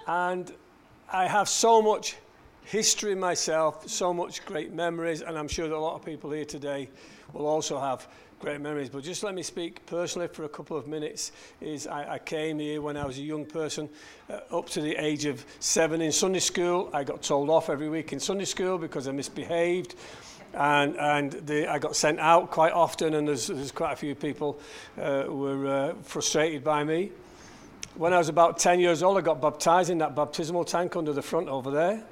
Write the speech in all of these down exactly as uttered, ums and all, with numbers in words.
And I have so much history myself, so much great memories, and I'm sure that a lot of people here today will also have great memories. But just let me speak personally for a couple of minutes. Is I, I came here when I was a young person, uh, up to the age of seven in Sunday school. I got told off every week in Sunday school because I misbehaved. And and the, I got sent out quite often, and there's, there's quite a few people uh, who were uh, frustrated by me. When I was about ten years old, I got baptized in that baptismal tank under the front over there.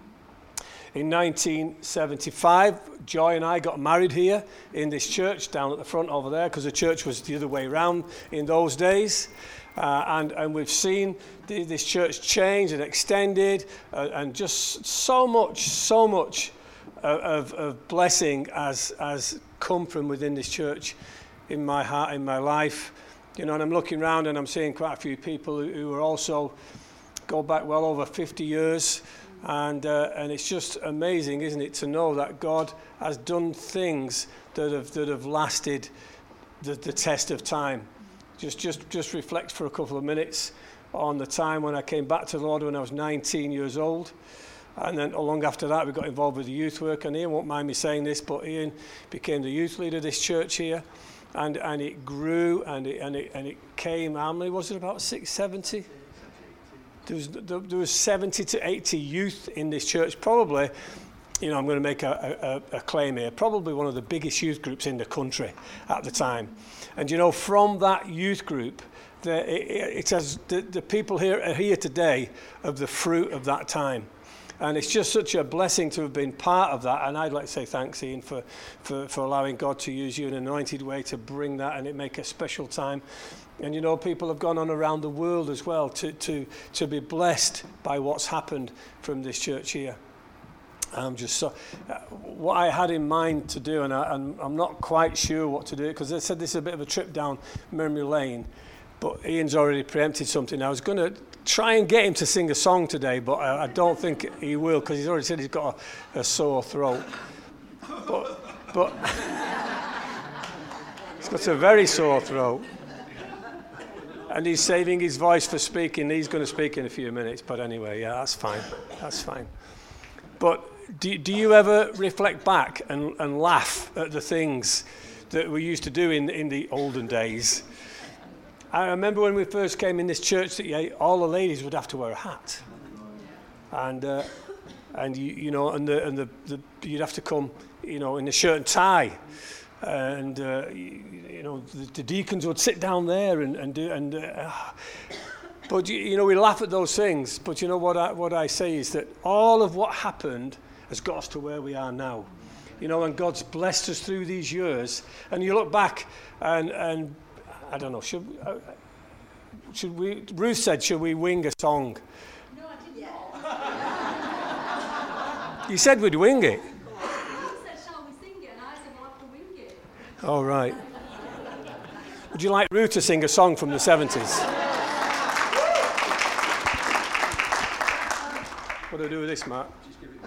In nineteen seventy-five, Joy and I got married here in this church down at the front over there, because the church was the other way around in those days. Uh, and, and we've seen the, this church change and extended, uh, and just so much, so much Of, of blessing as as come from within this church in my heart, in my life. You know, and I'm looking around and I'm seeing quite a few people who, who are also go back well over fifty years, and uh, and it's just amazing, isn't it, to know that God has done things that have that have lasted the, the test of time. Just just just reflect for a couple of minutes on the time when I came back to the Lord when I was nineteen years old. And then long after that, we got involved with the youth work. And Ian won't mind me saying this, but Ian became the youth leader of this church here. And and it grew, and it and it, and it came, how many was it, about six, seventy? There was, there was seventy to eighty youth in this church. Probably, you know, I'm going to make a, a, a claim here, probably one of the biggest youth groups in the country at the time. And, you know, from that youth group, the, it, it has, the, the people here are here today of the fruit of that time. And it's just such a blessing to have been part of that. And I'd like to say thanks, Ian, for, for, for allowing God to use you in an anointed way to bring that and it make a special time. And, you know, people have gone on around the world as well to, to, to be blessed by what's happened from this church here. I'm just so, uh, what I had in mind to do, and, I, and I'm not quite sure what to do, because I said this is a bit of a trip down memory lane. But Ian's already preempted something. I was going to try and get him to sing a song today, but I, I don't think he will, because he's already said he's got a, a sore throat. But, but he's got a very sore throat. And he's saving his voice for speaking. He's going to speak in a few minutes. But anyway, yeah, that's fine. That's fine. But do, do you ever reflect back and, and laugh at the things that we used to do in, in the olden days? I remember when we first came in this church that yeah, all the ladies would have to wear a hat, and uh, and you, you know, and the and the, the you'd have to come, you know, in a shirt and tie, and uh, you, you know the, the deacons would sit down there and and do and. Uh, but you, you know, we laugh at those things. But you know what I what I say is that all of what happened has got us to where we are now. You know, and God's blessed us through these years. And you look back and and. I don't know, should, uh, should we, Ruth said, should we wing a song? No, I didn't. You said we'd wing it. You said, shall we sing it? And I said, we'll have to wing it. All right. Would you like Ruth to sing a song from the seventies? What do I do with this, Matt? Just give it